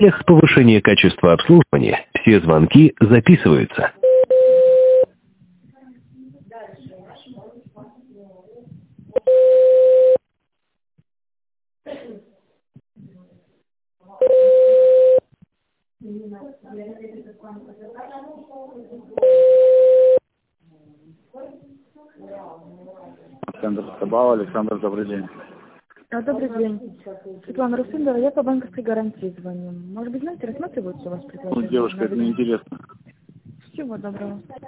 В целях повышения качества обслуживания все звонки записываются. Центр Сабала, Александр, добрый день. Добрый день. Светлана Русындова, я по банковской гарантии звоню. Может быть, знаете, рассматриваются у вас предложения? Девушка, это неинтересно. Всего доброго.